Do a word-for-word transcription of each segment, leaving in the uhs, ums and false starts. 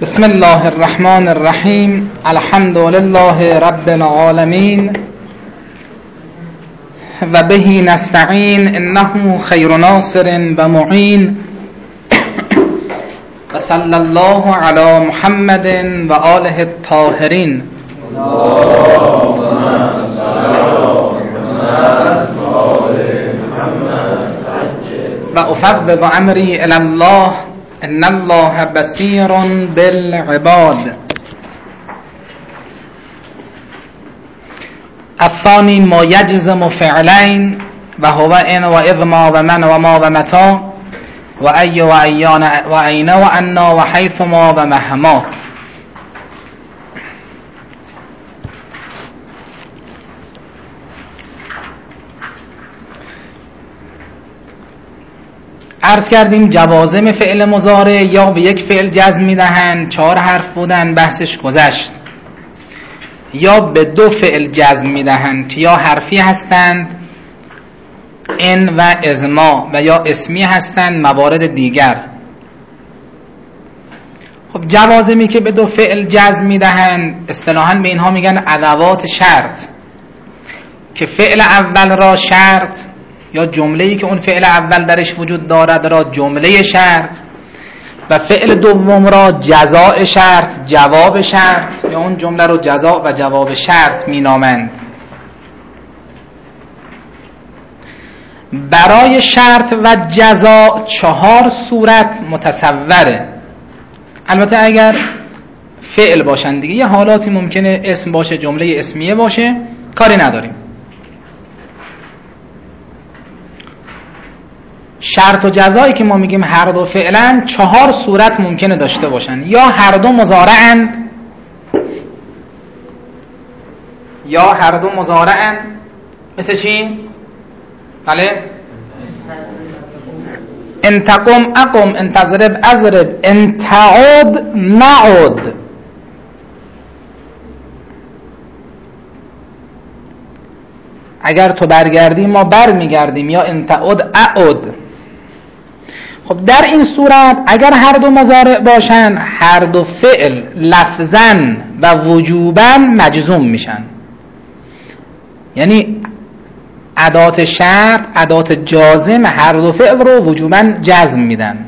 بسم الله الرحمن الرحیم. الحمد لله رب العالمین و به نستعین انه خیر ناصر و معین و صلی الله علی محمد و آله الطاهرین. و افوض امری الی الله ان الله بصیر بالعباد. الثانی ما یجزم فعلین و هو ان و اذ ما و من و ما و متا و ای و ایان و عین و انا و حیث ما و مهما. عرض کردیم جوازم فعل مضارع یا به یک فعل جزم میدهند، چهار حرف بودن بحثش گذشت، یا به دو فعل جزم میدهند که یا حرفی هستند ان و ازما و یا اسمی هستند موارد دیگر. خب جوازمی که به دو فعل جزم میدهند اصطلاحاً به اینها میگن ادوات شرط، که فعل اول را شرط یا جمله‌ای که اون فعل اول درش وجود دارد را جمله شرط و فعل دوم را جزاء شرط جواب شرط یا اون جمله رو جزاء و جواب شرط مینامند. برای شرط و جزاء چهار صورت متصوره. البته اگر فعل باشن دیگه یه حالاتی ممکنه اسم باشه، جمله اسمیه باشه، کاری نداریم. شرط و جزایی که ما میگیم هر دو فعلن چهار صورت ممکنه داشته باشن. یا هر دو مضارعن، یا هر دو مضارعن. مثل چی؟ بله؟ ان تقم اقم، ان تضرب اضرب، ان تعد نعد. اگر تو برگردی ما بر میگردیم، یا ان تعد اعد. خب در این صورت اگر هر دو مضارع باشن هر دو فعل لفظاً و وجوباً مجزوم میشن. یعنی ادات شرط، ادات جازم هر دو فعل رو وجوباً جزم میدن.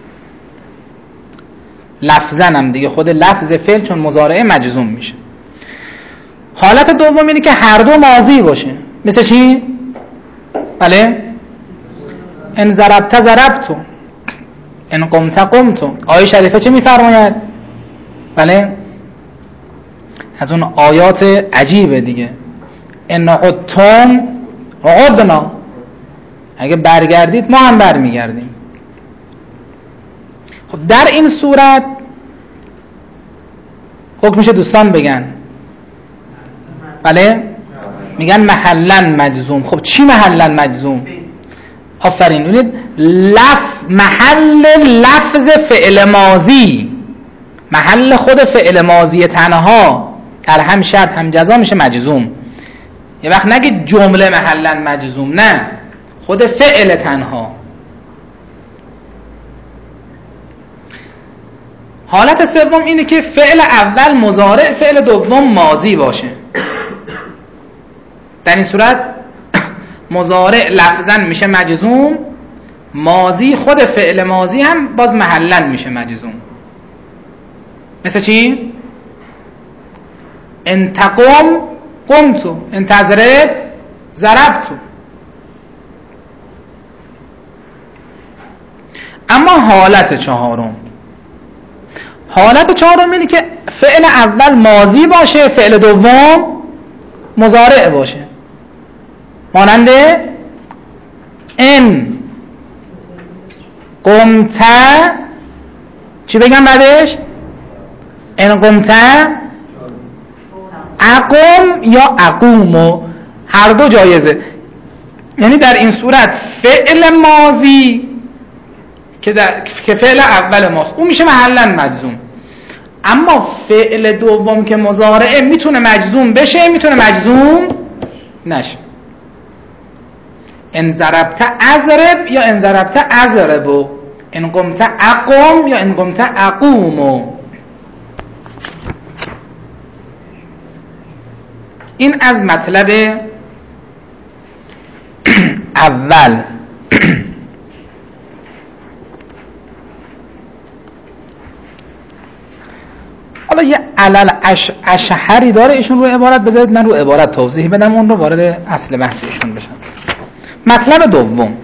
لفظاً هم دیگه خود لفظ فعل چون مضارع مجزوم میشه. حالت دوم اینه که هر دو ماضی باشه. مثل چی؟ بله؟ ان ضربت ضربتو، ان قمت قمتو. آیه شریفه چه میفرماید؟ بله؟ از اون آیات عجیبه دیگه. ان عدتم عدنا، اگه برگردید ما هم برمیگردیم. خب در این صورت حکمش دوستان بگن. بله؟ میگن محلن مجزوم. خب چی محلن مجزوم؟ آفرین. ببینید لف محل لفظ فعل ماضی، محل خود فعل ماضی تنها در هم شرط هم جزا میشه مجزوم. یه وقت نگید جمله محلن مجزوم، نه، خود فعل تنها. حالت سوم اینه که فعل اول مضارع، فعل دوم ماضی باشه. در این صورت مضارع لفظاً میشه مجزوم، ماضی خود فعل ماضی هم باز محلاً میشه مجزوم. مثل چی؟ ان تقم قمتو، ان تضرب ضربتو. اما حالت چهارم، حالت چهارم اینه که فعل اول ماضی باشه، فعل دوم مضارع باشه. مانند ان قمت، چی بگم بعدش؟ ان قمت اقم یا اقومو، هر دو جایزه. یعنی در این صورت فعل ماضی که, در... که فعل اول ماست اون میشه محلاً مجزوم، اما فعل دوم که مضارعه میتونه مجزوم بشه میتونه مجزوم نشه. ان ضربت اضرب یا ان ضربت اضربو، ان قمت اقم یا ان قمت اقومو. این از مطلب اول. حالا یه علل اش... اشهری داره ایشون رو عبارت، بذارید من رو عبارت توضیح بدم اون رو وارد اصل بحث ایشون بشم. مطلب دوم،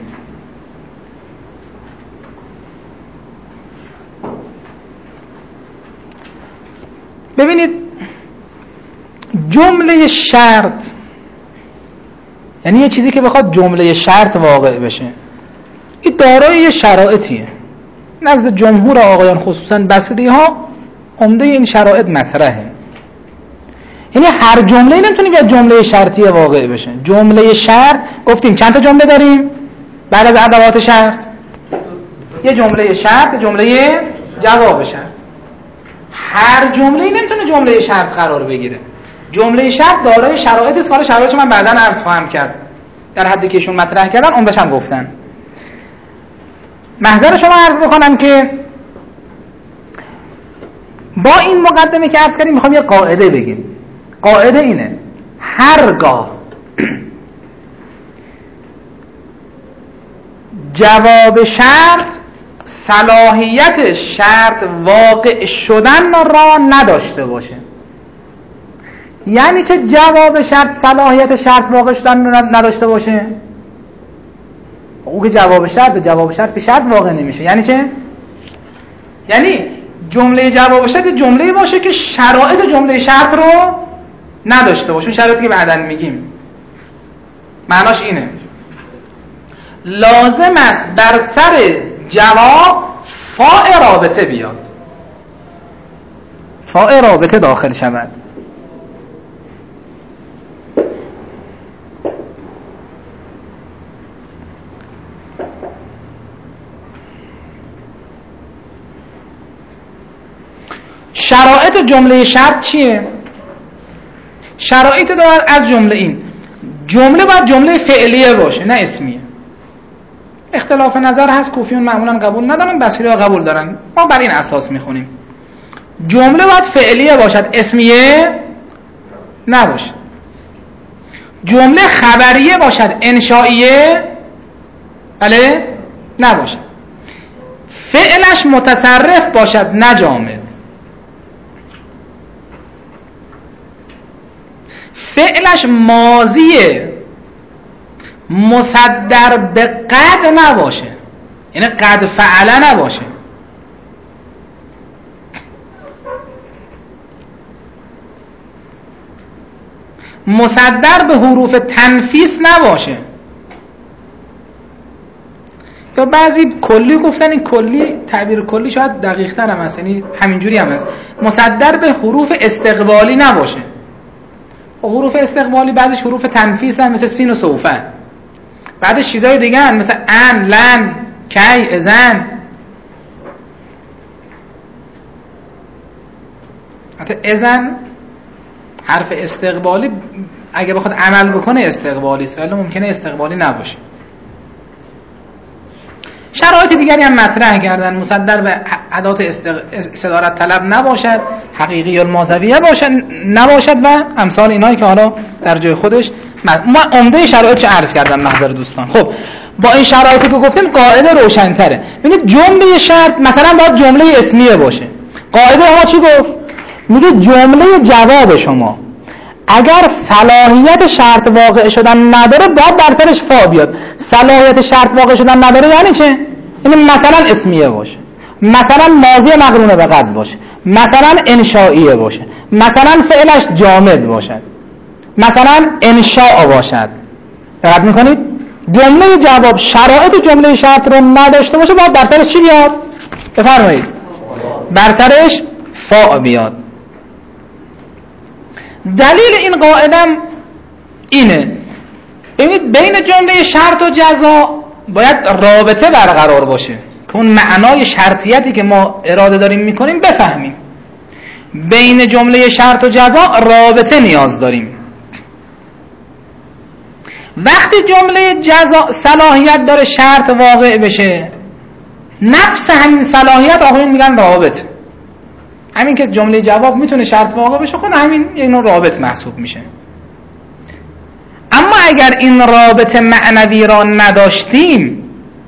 ببینید جمله شرط، یعنی یه چیزی که بخواد جمله شرط واقع بشه، این دارای یه شرایطیه. نزد جمهور آقایان خصوصا بصری ها عمده این شرایط مطرحه. یعنی هر جمله نمیتونه بیاد جمله شرطی واقع بشه. جمله شرط گفتیم چند تا جمله داریم بعد از ادوات شرط؟ یه جمله شرط، جمله جواب شرط. هر جمله نمیتونه جمله شرط قرار بگیره. جمله شرط دارای شرایطی است که شرایطش من بعداً عرض خواهم کرد در حدی که ایشون مطرح کردن اون بهش هم گفتن. محضر شما عرض بکنم که با این مقدمه که عرض کردیم میخوام یه قاعده بگیم. قاعده اینه: هرگاه جواب شرط صلاحیت شرط واقع شدن را نداشته باشه. یعنی چه جواب شرط صلاحیت شرط واقع شدن را نداشته باشه؟ او که جواب شرط و جواب شرط به شرط واقع نمیشه. یعنی چه؟ یعنی جمله جواب شرط جمله باشه که شرایط جمله شرط رو نداشته باشه. شرایطی که بعداً میگیم معناش اینه: لازم است بر سر جواب فاء رابطه بیاد، فاء رابطه داخل شود. شرایط جمله شرط چیه؟ شرایط دارد از جمله این: جمله باید جمله فعلیه باشه نه اسمیه. اختلاف نظر هست، کوفیون معمولا قبول ندارن، بصری ها قبول دارن، ما بر این اساس میخونیم. جمله باید فعلیه باشد، اسمیه نباشه. جمله خبریه باشد، انشائیه بله نباشه. فعلش متصرف باشد نه جامد. فعلش ماضیه، مصدر به قد نباشه، یعنی قد فعله نباشه. مصدر به حروف تنفیس نباشه. یا بعضی کلی گفتن، این کلی تعبیر کلی شاید دقیق تر هم هست، یعنی همینجوری هم هست. مصدر به حروف استقبالی نباشه. حروف استقبالی بعدش حروف تنفیس هم، مثل سین و سوفه. بعدش چیزای دیگه هم مثل ان، لن، کی، اذن. حتی اذن حرف استقبالی اگه بخواد عمل بکنه استقبالی است، ولی ممکنه استقبالی نباشه. شرایط دیگری هم مطرح کردن: مصدر به ادات استق... استدارت طلب نباشد، حقیقی الماضویه باشد نباشد و امثال اینایی که حالا در جای خودش ما عمده شرایطش عرض کردم محضر دوستان. خب با این شرایطی که گفتیم قاعده روشن‌تره. ببینید جمله شرط مثلا باید جمله اسمیه باشه. قاعده ما چی گفت؟ میگه جمله جواب شما اگر صلاحیت شرط واقع شدن نداره باید بر سرش فا بیاد. صلاحیت شرط واقع شدن نداره یعنی چه؟ یعنی مثلا اسمیه باشه، مثلا ماضی مقرونه به قد باشه، مثلا انشائیه باشه، مثلا فعلش جامد باشد، مثلا انشاء باشد. دقت میکنید؟ جمله جواب شرایط جمله شرط رو نداشته باشه باید بر سرش چی بیاد؟ بفرمایید. بر سرش فا بیاد. دلیل این قاعدم اینه: ببینید بین جمله شرط و جزا باید رابطه برقرار باشه که اون معنای شرطیتی که ما اراده داریم میکنیم بفهمیم. بین جمله شرط و جزا رابطه نیاز داریم. وقتی جمله جزا صلاحیت داره شرط واقع بشه، نفس همین صلاحیت آقایون میگن رابط. همین که جمله جواب میتونه شرط واقع بشه، خود همین یک نوع رابط محسوب میشه. اگر این رابطه معنوی را نداشتیم،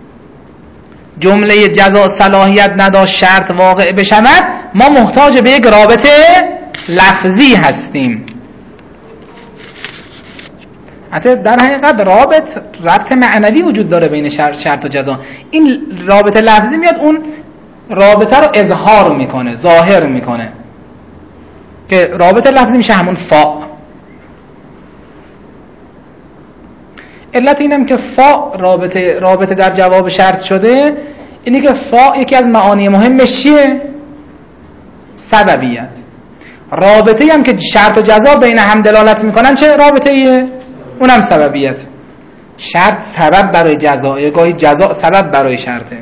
جمله جزا صلاحیت نداشت شرط واقع بشود، ما محتاج به یک رابطه لفظی هستیم. حتی در حقیقت رابط رابطه معنوی وجود داره بین شرط, شرط و جزا. این رابطه لفظی میاد اون رابطه رو اظهار میکنه، ظاهر میکنه، که رابطه لفظی میشه همون فا. علت اینم که فا رابطه رابطه در جواب شرط شده اینه که فا یکی از معانی مهمش چیه؟ سببیت. رابطه هم که شرط و جزا بین هم دلالت میکنن چه رابطه ایه؟ اونم سببیت. شرط سبب برای جزا، یا گاهی جزا سبب برای شرطه.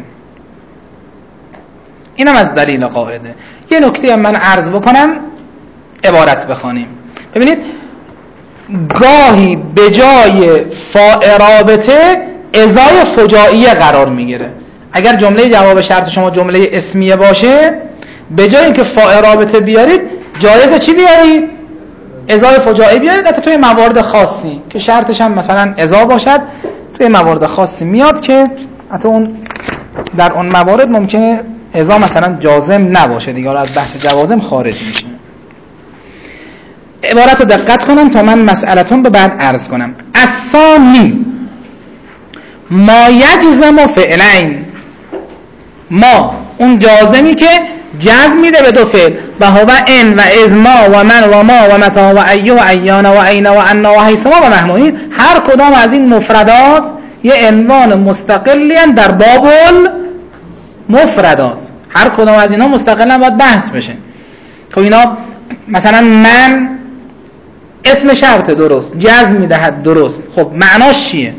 اینم از دلیل قاعده. یه نکته هم من عرض بکنم، عبارت بخوانیم. ببینید گاهی به جای فاء رابطه ازای فجائیه قرار میگیره. اگر جمله جواب شرط شما جمله اسمیه باشه، به جای اینکه فاء رابطه بیارید، جایزه چی بیارید؟ ازای فجائیه بیارید. حتی توی موارد خاصی که شرطش هم مثلا ازا باشد، توی موارد خاصی میاد که حتی اون در اون موارد ممکنه ازا مثلا جازم نباشه، دیگه از بحث جوازم خارج میشه. عبارت رو دقت کنم تا من مسئلتون به بعد عرض کنم. الثانی ما یجزم فعلین، ما اون جازمی که جزم میده به دو فعل، و هو ان و ازما و من و ما و متا و ایو و ایان و عین و عنا و حیثما و نحو. هر کدام از این مفردات یه عنوان مستقلی هستند در باب المفردات. هر کدام از اینا مستقلا باید بحث بشه. خب اینا مثلا من اسم شرط درست، جزم میدهد درست، خب معناش چیه؟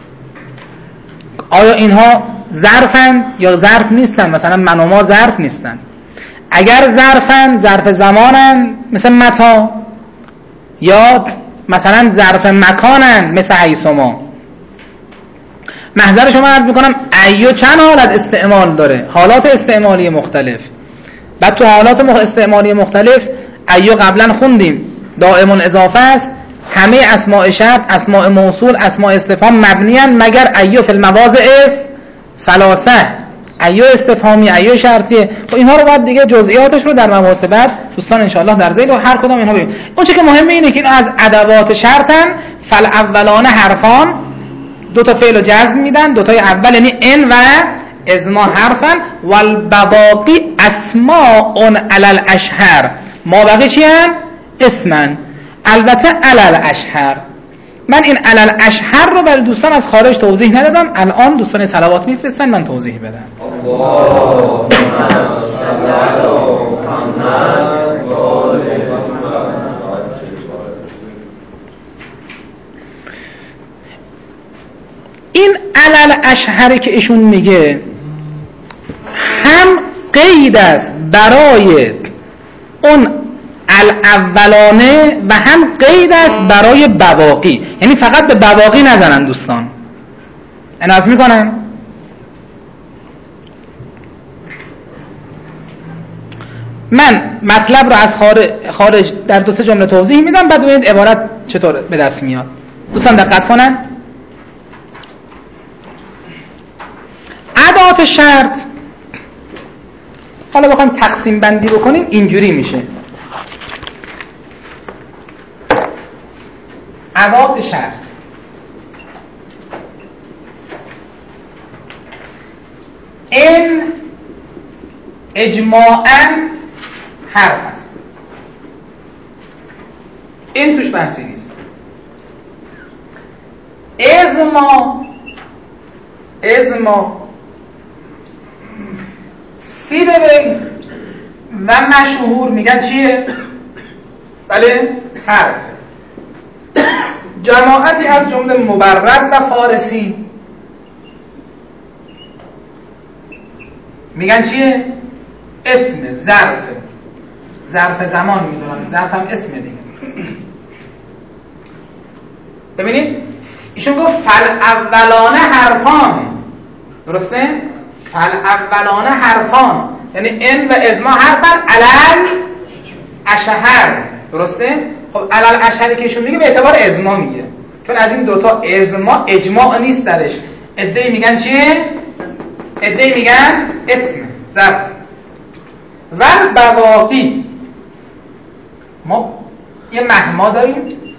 آیا اینها ظرفن یا ظرف نیستن؟ مثلا من و ما ظرف نیستن. اگر ظرفن، ظرف زمانن مثل متا، یا مثلا ظرف مکانن مثل حیث و ما. محضر شما عرض میکنم ایو چند حالت استعمال داره، حالات استعمالی مختلف. بعد تو حالات استعمالی مختلف ایو قبلا خوندیم دائم اضافه است، همه اسماء شرط، اسماء موصول، اسماء استفهام مبنی اند مگر ایو فی المواضع اس ثلاثه، ایو استفهامی، ایو شرطیه. خب اینها رو بعد دیگه جزئیاتش رو در مباحث بعد دوستان ان شاء الله در ذیل و هر کدام اینها ببینید. اون چیزی که مهمه اینه که اینا از ادوات شرطن. فالاولان حرفان، دو تا فعل رو جزم میدن، دو تای اول یعنی ان و ازما حرفن، والبواقی اسماء علی الاشهر، ما بقی چی ان؟ اسمن. البته علی الاشهر، من این علی الاشهر رو برای دوستان از خارج توضیح ندادم، الان دوستان صلوات میفرستن من توضیح بدم. این علی الاشهر که ایشون میگه هم قید است برای اون الاولانه و هم قید است برای بواقی، یعنی فقط به بواقی نزنن دوستان. اناز میکنن من مطلب رو از خارج در دو سه جمله توضیح میدم، بعد ببینید عبارت چطور به دست میاد. دوستان دقت کنن. ادوات شرط حالا بخوایم تقسیم بندی بکنیم اینجوری میشه. ادوات شرط این اجماعاً حرف است، این توش بحثی نیست. ازما ازما سی ببین و مشهور میگن چیه؟ بله حرف. جماعتی از جمله مبرد و فارسی میگن چیه؟ اسم، ظرف، ظرف زمان میدونن، ظرف هم اسم دیگه. ببینید ایشون گفت فل اولانه حرفان، درسته؟ فل اولانه حرفان یعنی ان و ازما حرفن علل اشهر، درسته؟ خب علل اشهری که ایشون میگه به اعتبار ازما میگه. چون از این دوتا اجماع اجماع نیست درش. عده‌ای میگن چیه؟ عده‌ای میگن اسم ظرف. و بواقی، ما یه مهما داریم،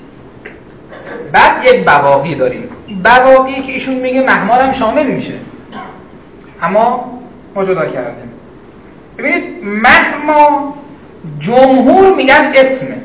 بعد یک بواقی داریم. بواقی که ایشون میگه مهما هم شامل میشه، اما ما جدا کردیم. ببینید مهما جمهور میگن اسمه،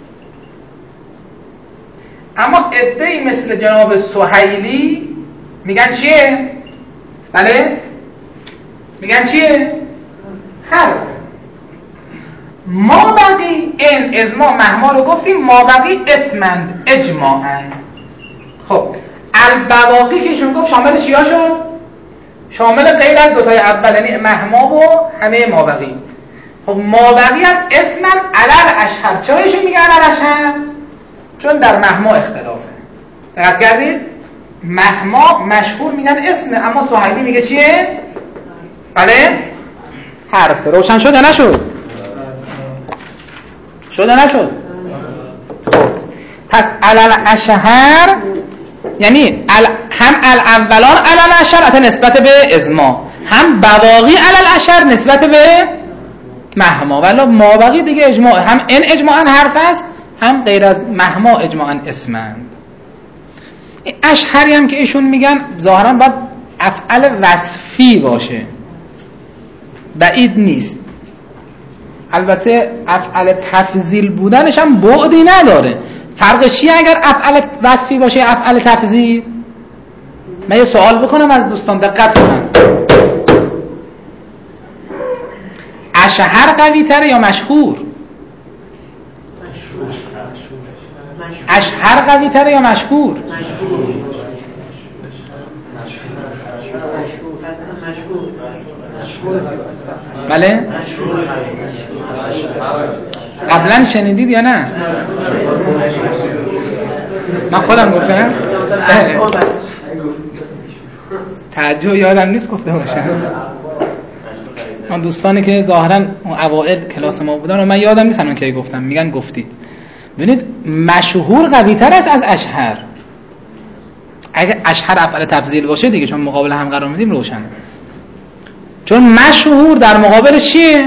اما عده‌ای مثل جناب سهیلی میگن چیه؟ بله؟ میگن چیه؟ حرف. ما بقی این اجماع مهما رو گفتیم، ما بقی اسمند اجماعاً. خب البواقی که ایشون گفت شامل چیا شد؟ شامل غیر از دوتای اول، یعنی مهما و همه ما بقی. خب ما بقی هم اسمن علل اشهر. چرا ایشون میگه علل اشهر؟ چون در مهما اختلافه. دقت کردید؟ مهما مشهور میگن اسمه، اما سهیلی میگه چیه؟ بله؟ حرف. روشن شد یا نشد؟ شد یا نشد؟ پس علل اشهر یعنی ال... هم الاولان علل اشهر اتا نسبت به ازما، هم بواقی علل اشهر نسبت به مهما. ولی مابقی دیگه اجماع، هم این اجماعاً حرف است، هم غیر از مهما اجماعاً اسمند. اشهری هم که ایشون میگن ظاهراً باید افعال وصفی باشه، بعید نیست. البته افعال تفضیل بودنش هم بعدی نداره. فرقش چیه اگر افعال وصفی باشه افعال تفضیل؟ من یه سوال بکنم از دوستان، دقت کنن. اشهر قوی تره یا مشهور؟ اشهر قوی تره یا مشهور؟ بله؟ قبلا شنیدید یا نه؟ من خودم گفتم؟ تعجب یادم نیست گفته باشم. من دوستانی که ظاهرا اوائل کلاس ما بودن و من یادم نیست اون که گفتم، میگن گفتید. ببینید مشهور قوی تر است از اشهر. اگه اشهر افعال تفضیل باشه دیگه، چون مقابل هم قرار میدیم روشنه. چون مشهور در مقابلش چیه؟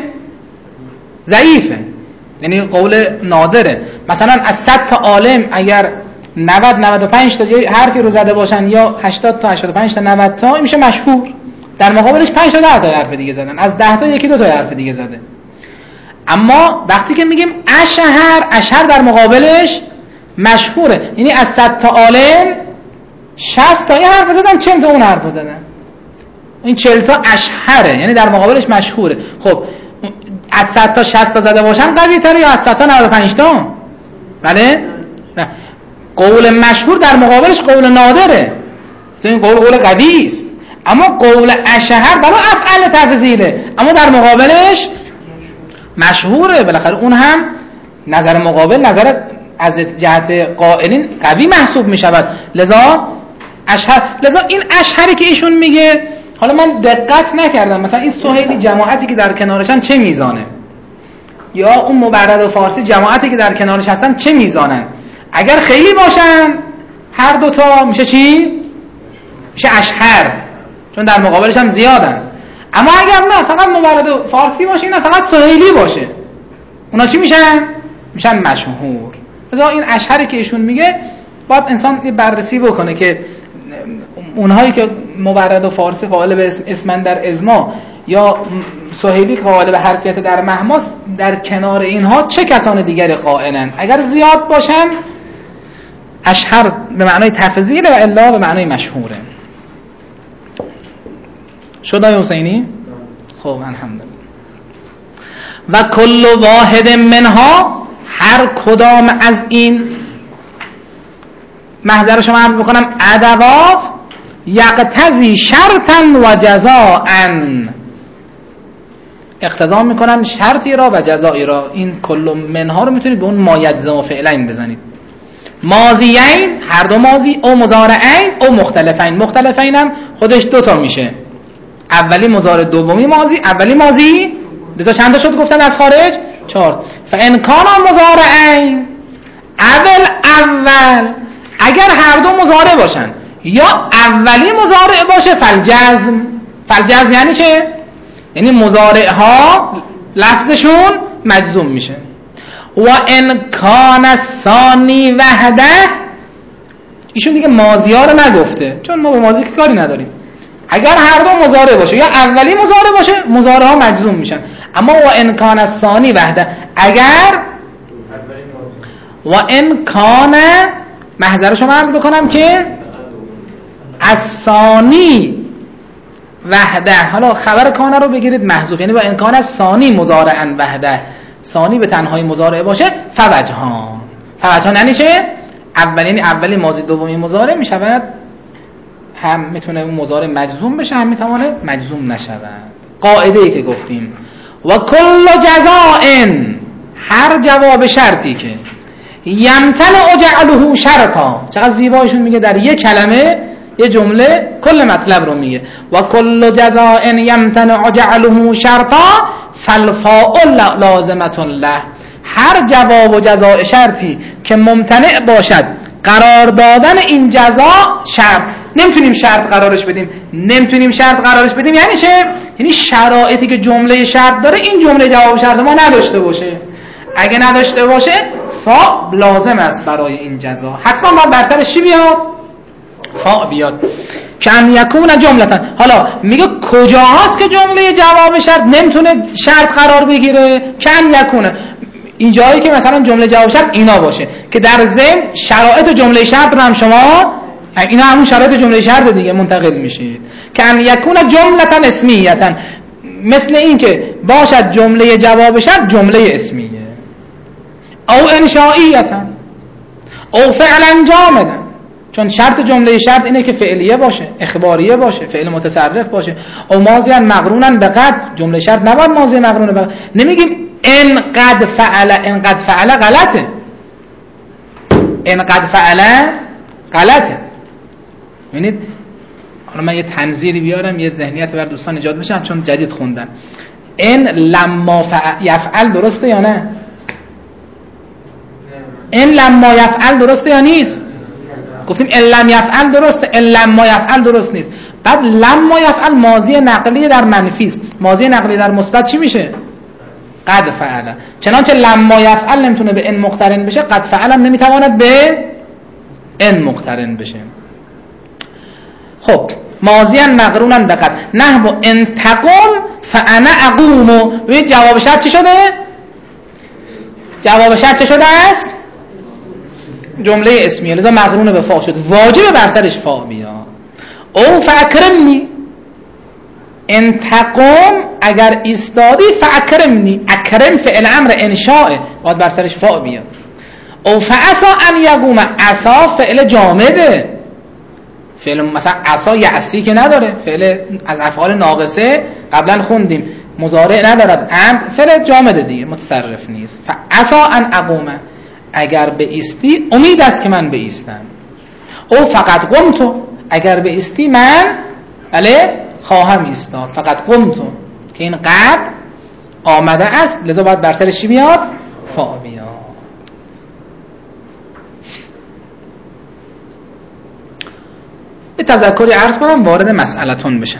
ضعیفه، یعنی قول نادره. مثلا از صد تا عالم اگر نود نود و پنج تا حرفی رو زده باشن یا هشتاد تا هشتاد و پنج تا نود تا، این میشه مشهور. در مقابلش پنج تا ده تا حرف دیگه زدن، از ده تا یکی دو تا حرف دیگه زده. اما وقتی که میگیم اشهر، اشهر در مقابلش مشهوره، یعنی از صد تا عالم شصت تا این حرف زدن، چهل تا اون حرف زدن. این چهل تا اشهره، یعنی در مقابلش مشهوره. خب از صد تا شصت تا زده باشن قوی تره یا از صد تا نود و پنج تا؟ بله؟ نه. قول مشهور در مقابلش قول نادره، این قول قول قوی است. اما قول اشهر برای افعال تفضیله، اما در مقابلش مشهوره. بالاخره اون هم نظر مقابل، نظر از جهت قائلین قوی محسوب می شود. لذا اشهر، لذا این اشهری که ایشون میگه، حالا من دقت نکردم مثلا این سهیلی جماعتی که در کنارشن چه میزانه، یا اون مبرد و فارسی جماعتی که در کنارش هستن چه میزانن. اگر خیلی باشن هر دوتا میشه چی؟ میشه اشهر، چون در مقابلش هم زیادن. اما اگر نه فقط مبرد و فارسی باشه، نه فقط سهیلی باشه، اونا چی میشن؟ میشن مشهور. لذا این اشهری که ایشون میگه باید انسان بررسی بکنه که اونهایی که مبرد و فارسی قائل به اسمن در ازما یا سهیلی قائل به حرفیت در مهماس، در کنار اینها چه کسان دیگری قائلن؟ اگر زیاد باشن اشهر به معنای تفضیل و الا به معنای مشهوره. شد آقای حسینی؟ خب الحمدلله. و کل واحد منها، هر کدام از این محضر شما عرض بکنم ادوات، یقتضی شرطا و جزاء، اقتضا میکنن شرطی را و جزایی را. این کل منها رو میتونید به اون ما یجزا و فعلین بزنید. ماضیین، هر دو ماضی، او مضارعین او مختلفین. مختلفین هم خودش دوتا میشه، اولی مضارع دومی ماضی. اولی ماضی دو تا چند تا شد گفتن از خارج؟ چهار. فان کان مضارعین اول اول، اگر هر دو مضارع باشن یا اولی مضارع باشه فالجزم. فالجزم یعنی چه؟ یعنی مضارع ها لفظشون مجزوم میشه. و ان کان الثانی وحده، ایشون دیگه ماضی ها رو نگفته چون ما با ماضی که کاری نداریم. اگر هر دو مضارع باشه یا اولی مضارع باشه مضارع ها مجزوم میشن. اما و ان کان الثانی وحده، اگر و ان کان، محضر شما عرض بکنم که الثانی وحده، حالا خبر کان رو بگیرید محذوف، یعنی و ان کان الثانی مضارعا وحده، ثانی به تنهایی مضارع باشه فوجهان. فوجهان یعنی چه؟ اولی یعنی اولی ماضی دومی مضارع میشود، هم میتونه اون مضارع مجزوم بشه هم میتونه مجزوم نشود. قاعده ای که گفتیم و کل جزاء، هر جواب شرطی که یمتنع جعله شرطا، چقدر زیبایشون میگه در یک کلمه یه جمله کل مطلب رو میگه. و کل جزاء یمتنع جعله شرطا فالفاء لازمة له، هر جواب و جزاء شرطی که ممتنع باشد قرار دادن این جزا شرط، نمیتونیم شرط قرارش بدیم. نمیتونیم شرط قرارش بدیم یعنی چه؟ یعنی شرایطی که جمله شرط داره این جمله جواب شرط ما نداشته باشه. اگه نداشته باشه فا لازم است برای این جزا، حتما باید بر سرش چی بیاد؟ فا بیاد. کن یکون جملتا، حالا میگه کجاست که جمله جواب شرط نمیتونه شرط قرار بگیره؟ کن یکونه، این جایی که مثلا جمله جواب شرط اینا باشه که در ضمن شرایط جمله شرط رو هم شما، اینا همون شرایط جمله شرط دیگه منتقل میشید. کن یکون جملتا اسمیتا، مثل این که باشد جمله جواب شرط جمله اسمیه، او انشائیتا او فعلا جامدا، چون شرط جمله شرط اینه که فعلیه باشه، اخباریه باشه، فعل متصرف باشه. او ماضیاً مقروناً به قد، جمله شرط نباید ماضی مقرون به قد. نمیگیم ان قد فعل، ان قد فعل غلطه، ان قد فعل غلطه. ببینید حالا من یه تنظیری بیارم یه ذهنیت بر دوستان ایجاد بشه چون جدید خوندن. ان لما یفعل درسته یا نه؟ ان لما یفعل درسته یا نیست؟ گفتیم ان لم یفعل درسته، ان لما یفعل درست نیست. بعد لما یفعل ماضی نقلی در منفی است، ماضی نقلی در مثبت چی میشه؟ قد فعل. چنانچه لما یفعل نمیتونه به ان مقترن بشه، قد فعل هم نمیتواند به ان مقترن بشه. خب ماضیاً مقرونا به قد، نحو ان تقوم فانا اقوم. ببین جواب شرط چی شده؟ جواب شرط چه شده است؟ جمله اسمیه، لذا مقرون به فا شد، واجب بر سرش فا بیاد. او فاکرمنی، ان تقوم اگر ایستادی فاکرمنی، اکرم فعل امر انشاء، باید بر سرش فا بیاد. او فعسا ان یقوم، عسا فعل جامده، فعل مثلا عسا یعسی که نداره، فعل از افعال ناقصه قبلا خوندیم مضارع ندارد، امر فعل جامده دیگه متصرف نیست. فعسا ان اقوم، اگر به ایستی امید است که من به ایستم. او فقط قمتو، اگر به ایستی من بله خواهم ایستاد. فقط قمتو که این قد آمده است، لذا باید بر سرش چی بیاد؟ فا بیاد. به تذکری عرض کنم وارد مسئلتون بشم.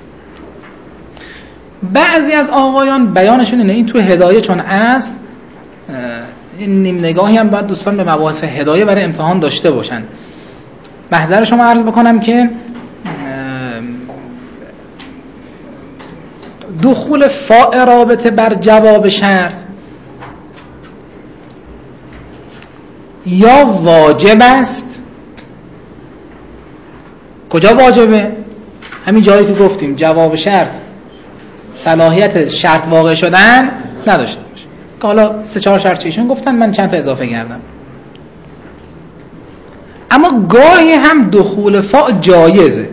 بعضی از آقایان بیانشون اینه، این تو هدایه چون است این نیم نگاهی هم باید دوستان به مباحث هدایه برای امتحان داشته باشن. محضر شما عرض بکنم که دخول فاء رابطه بر جواب شرط یا واجب است. کجا واجبه؟ همین جایی که گفتیم جواب شرط صلاحیت شرط واقع شدن نداشته باشه، که حالا سه چهار شرط ایشون گفتن، من چند تا اضافه کردم. اما گاهی هم دخول فاء جایزه،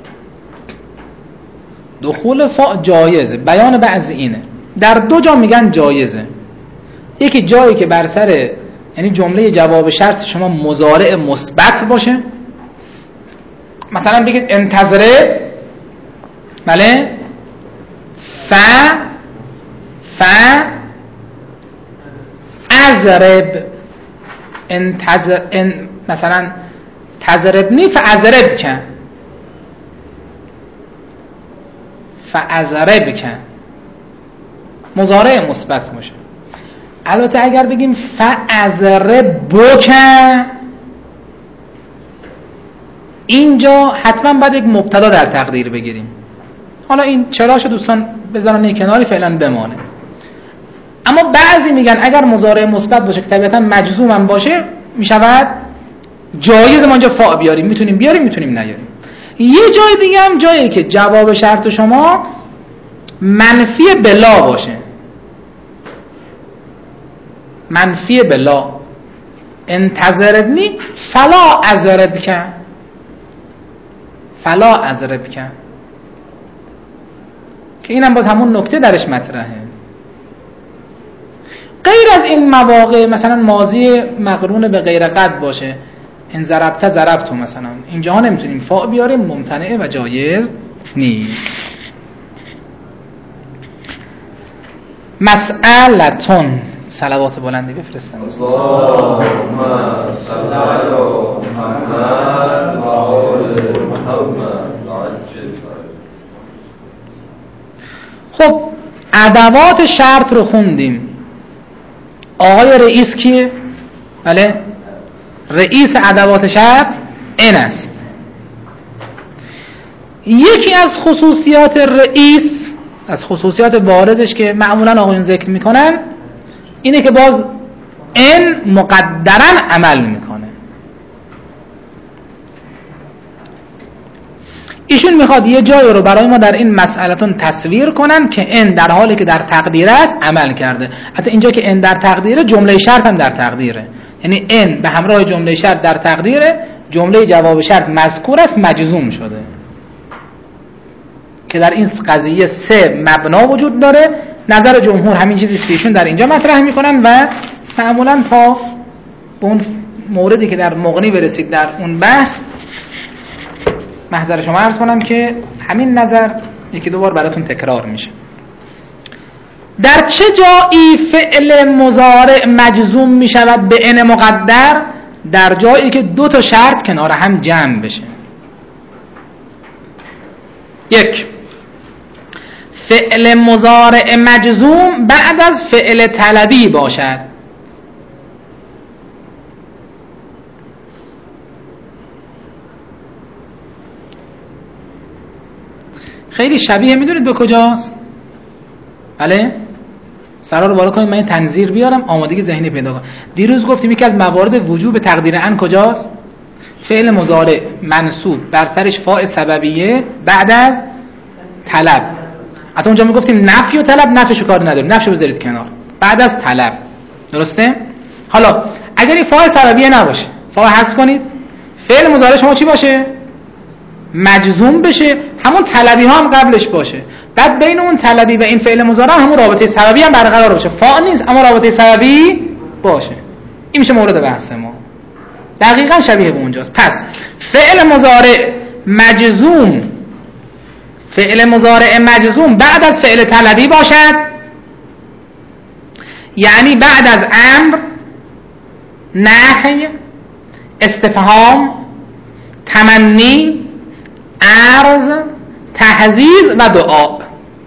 دخول فاء جایزه. بیان بعضی اینه، در دو جا میگن جایزه. یکی جایی که بر سر یعنی جمله جواب شرط شما مضارع مثبت باشه، مثلا بگید انتظره بله ف ف ازرب، انتظر ان مثلا تضربنی فاضرب کن، فاضرب کن مضارع مثبت باشه. البته اگر بگیم فاضرب کن، اینجا حتما باید یک مبتدا در تقدیر بگیریم. حالا این چراشو دوستان بذارن یک کناری فعلا بمانه. اما بعضی میگن اگر مضارع مثبت باشه که طبیعتا مجزوم هم باشه میشود جایز ما اینجا فا بیاریم، میتونیم بیاریم میتونیم نیاریم. یه جای دیگه هم جایی که جواب شرط شما منفی بلا باشه، منفی بلا، انتظرنی فلا اضرب کن، فلا اضرب کن، که اینم باز همون نکته درش مطرحه. غیر از این مواقع مثلا ماضی مقرون به غیر قد باشه، ان ضربت ضربتو مثلا، اینجا نمیتونیم فا بیاریم، ممتنعه و جایز نیست. مسئلتون، صلوات بلندی بفرستن. اللهم صل علی محمد و آل محمد. خب ادوات شرط رو خوندیم. آقای رئیس کیه؟ بله، رئیس ادوات شرط این است. یکی از خصوصیات رئیس، از خصوصیات بارزش که معمولا آقایون ذکر میکنن، اینه که باز این مقدرن عمل میکنه. ایشون میخواد یه جایی رو برای ما در این مسئلتون تصویر کنن که این در حالی که در تقدیر است عمل کرده. حتی اینجا که این در تقدیره، جمله شرط هم در تقدیره، یعنی این به همراه جمله شرط در تقدیره، جمله جواب شرط مذکور است مجزوم شده، که در این قضیه سه مبنا وجود داره. نظر جمهور همین چیزیست که ایشون در اینجا مطرح میکنن و معمولا تا به اون موردی که در مغنی برسید در اون بحث، محضر شما عرض کنم که همین نظر یکی دو بار براتون تکرار میشه. در چه جایی فعل مضارع مجزوم میشود به ان مقدر؟ در جایی که دو تا شرط کنار هم جمع بشه. یک، فعل مضارع مجزوم بعد از فعل طلبی باشد. خیلی شبیه، میدونید به کجاست؟ بله؟ سرا رو بالا کنید، من این تنظیر بیارم، آمادگی ذهنی پیدا کنم. دیروز گفتیم یکی از موارد وجوب تقدیر ان کجاست؟ فعل مضارع منصوب بر سرش فاء سببیه بعد از طلب. حتی اونجا میگفتیم نفی و طلب، نفیشو کار نداریم، نفیشو بذارید کنار، بعد از طلب. درسته؟ حالا اگر این فاء سببیه نباشه، فاء حذف کنید، فعل مضارع شما چی باشه؟ مجزوم بشه، همون طلبی ها هم قبلش باشه، بعد بین اون طلبی و این فعل مضارع همون رابطه سببی هم برقرار باشه. فاء نیست اما رابطه سببی باشه. این میشه مورد بحث ما، دقیقاً شبیه به اونجاست. پس فعل مضارع مجزوم، فعل مضارع مجزوم بعد از فعل طلبی باشد، یعنی بعد از امر، نهی، استفهام، تمنی، عرض، تحزیز و دعا.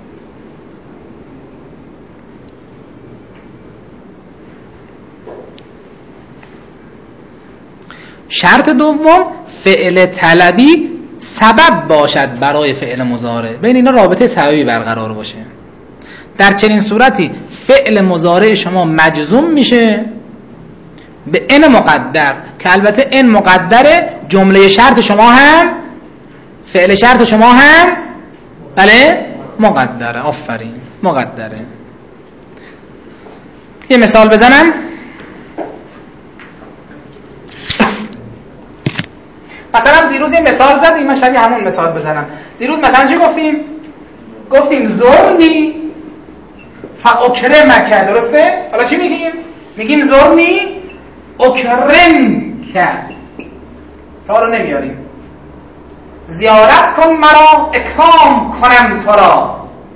شرط دوم، فعل طلبی سبب باشد برای فعل مضارع، بین اینا رابطه سببی برقرار باشه. در چنین صورتی فعل مضارع شما مجزوم میشه به ان مقدر، که البته ان مقدره، جمله شرط شما هم، فعل شرط شما هم بله مقدره. آفرین، مقدره. یه مثال بزنم. مثلا دیروز یه مثال زدیم، من شبیه همون مثال بزنم. دیروز مثلا چی گفتیم؟ گفتیم زرنی فاکرمک، درسته؟ حالا چی میگیم؟ میگیم زرنی اکرمک، تا رو نمیاریم. زیارت کن مرا اکرام کنم تو را.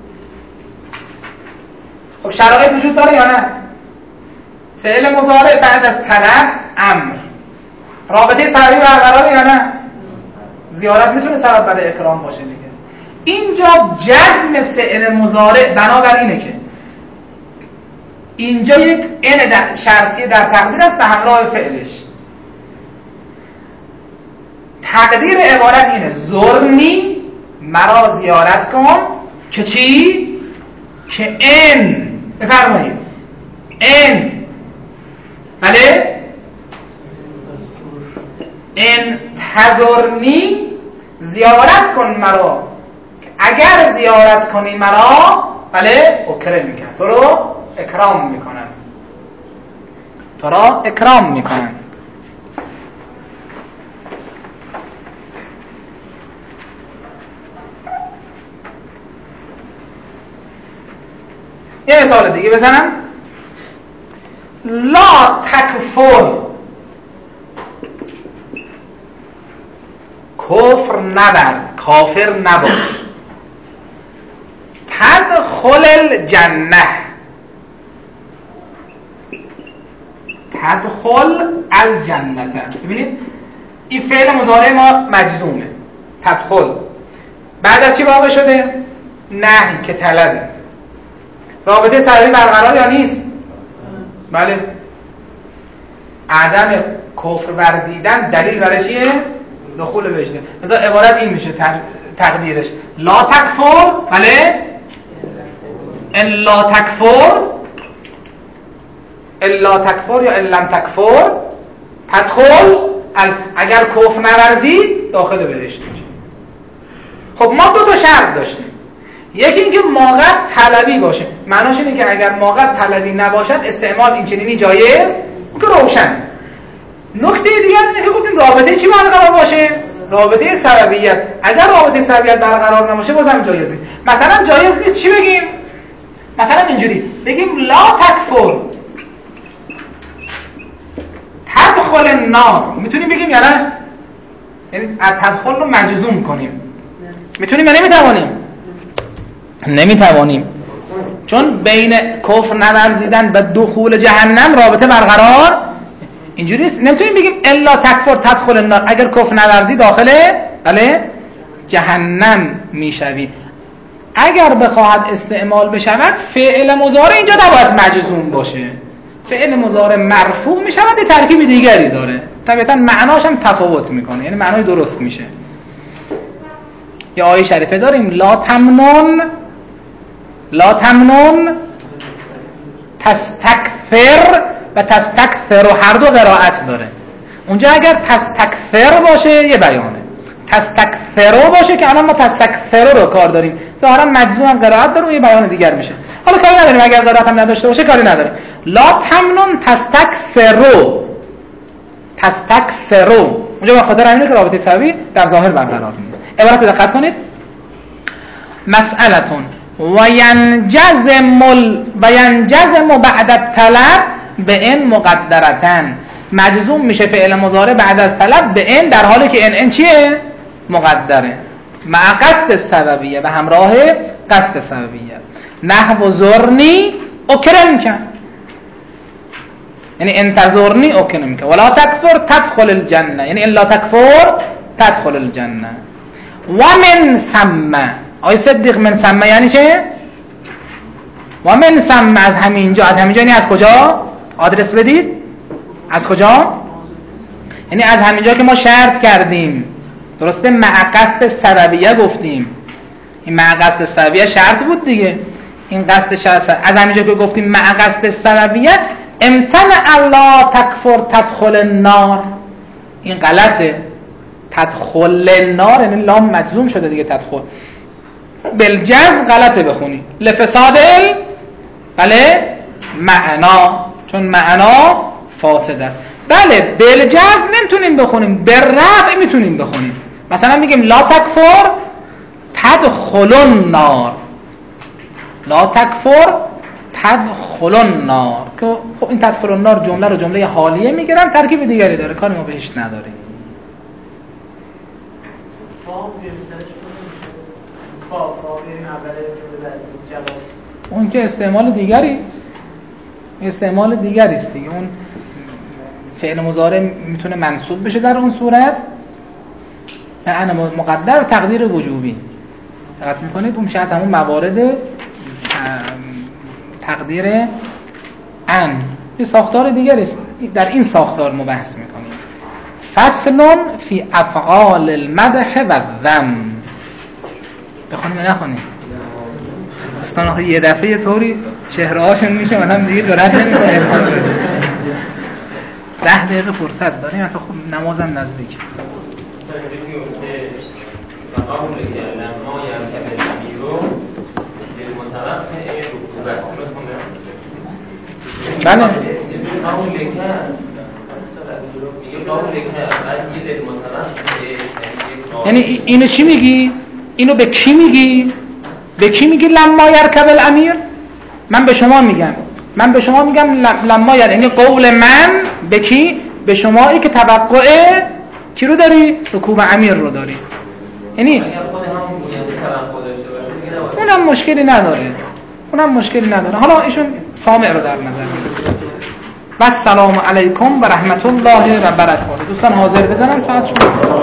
خب شرایط وجود داره یا نه؟ فعل مضارع بعد از طلب امر، رابطه سببی برقراره یا نه؟ زیارت میتونه سبب برای اکرام باشه دیگه. اینجا جزم فعل مضارع بنابر اینه که اینجا یک ان شرطی در تقدیر است به همراه فعلش. تقدیر عبارت اینه زرنی، مرا زیارت کن، که چی؟ که ان بفرمایید ان بله ان تزرنی زیارت کن مرا، اگر زیارت کنی مرا بله اکرم میکنم، تو رو اکرام میکنم، تو را اکرام میکنم. یه مثال دیگه بزنم. لا تکفر، کفر نورز، کافر نباش. تدخل الجنه، تدخل الجنه. ببینید این فعل مضارع ما مجزومه، تدخل بعد از چی واقع شده؟ نهی که طلبه. رابطه سببی برقرار یا نیست؟ بله. عدم کفر ورزیدن دلیل برای چیه؟ دخول بهشته. مثلا عبارت این میشه تقدیرش لا تکفر، بله ان لا تکفر، الا تکفر یا ان لم تکفر تدخل، اگر کفر نورزی داخل بهشت میشه. خب ما دو تا شرط داشتیم، یکی اینکه موقت طلبی باشه، معناش اینه که اگر موقت طلبی نباشد استعمال این چنینی جایز، که روشن. نکته دیگر اینه که گفتیم رابطه چی برقرار باشه؟ رابطه سببیت. اگر رابطه سببیت برقرار نباشه بازم جایز نیست. مثلا جایز نیست چی بگیم؟ مثلا اینجوری بگیم لا تکفر تدخل النار، میتونیم بگیم یا نه؟ یعنی تدخل رو مجزوم کنیم، میتونیم یا نمیتوانیم؟ نمیتوانیم، چون بین کفر نورزیدن و دخول جهنم رابطه برقرار اینجوری نیست. نمیتونیم بگیم الا تکفر تدخل النار، اگر کفر نورزی داخله بله جهنم میشوی. اگر بخواهد استعمال بشود فعل مضارع اینجا نباید مجزوم باشه، فعل مضارع مرفوع میشود، یه ترکیب دیگری داره، طبیعتا معناش هم تفاوت میکنه، یعنی معنای درست میشه. یا آیه شریفه داریم لا تمنن لا تمنن تستکثر و تستکثر و هر دو قرائت داره. اونجا اگر تستکثر باشه یه بیانه، تستکثر باشه که الان ما تستکثر رو کار داریم، ظاهرا مجزوم هم قرائت داره و یه بیان دیگر میشه. حالا کاری نداریم، اگر قرائت هم نداشته باشه کاری نداره. لا تمنن تستکثر تستکثر، اونجا به خاطر همینه که رابطه سببی در ظاهر برقرار نیست. عبارت دقت کنید. مسئلتون و ینجزم و ینجزم بعد الطلب به ان مقدرتن، مجزوم میشه فعل مضارع بعد از طلب به ان در حالی که ان ان چیه؟ مقدره، مع قصد سببیه، به همراه قصد سببیه. نحو زرنی اکرمک، یعنی انتظرنی اکرمک، ولا تکفر تدخل الجنه، یعنی الا تکفر تدخل الجنه. و من ثم، آی صدیق من ثم یعنی چه؟ و من ثم از همینجا، از همینجا یعنی از کجا؟ آدرس بدید. از کجا؟ یعنی از همینجا که ما شرط کردیم، درسته؟ مع قصد سببیه گفتیم، این مع قصد سببیه شرط بود دیگه، این قصد شرط. از همینجا که گفتیم مع قصد سببیه امتنع الله تکفر تدخل النار، این غلطه. تدخل النار یعنی لام مجزوم شده دیگه، تدخل بالجزم غلطه بخونی، لفساد بله معنا، چون معنا فاسد است. بله بالجزم نمیتونیم بخونیم، بالرفع میتونیم بخونیم. مثلا میگیم لا تکفر تدخل النار، لا تکفر تدخل النار، که خب این تدخل النار جمله رو جمله حالیه میگیرن، ترکیب دیگری داره، کاری ما بهش نداریم. اون که استعمال دیگری استعمال دیگری است دیگه، اون فعل مضارع میتونه منصوب بشه در اون صورت به ان مقدر تقدیر وجوبی. دقت میکنید اون میشه از همون موارد تقدیر ان. یه ساختار دیگر است، در این ساختار ما بحث میکنیم. فصل فی افعال المدح و الذم. بخونیم یا نخونیم؟ دوستان آخه یه دفعه یه طوری چهره هاشون میشه من هم دیگه جرأت نمیکنم. ده دقیقه فرصت داریم، حتی خب نمازم نزدیک. بله یعنی اینو چی میگی؟ اینو به کی میگی؟ به کی میگی لما یرکب الامیر؟ من به شما میگم من به شما میگم لما یرکب، یعنی قول من به کی؟ به شمایی که توقع کی رو داری؟ رکوب امیر رو داری. یعنی اونم مشکلی نداره اونم مشکلی نداره حالا ایشون سامع رو در نظر میگیره. و السلام علیکم و رحمت الله و برکاته. دوستان حاضر بزنم ساعت شد.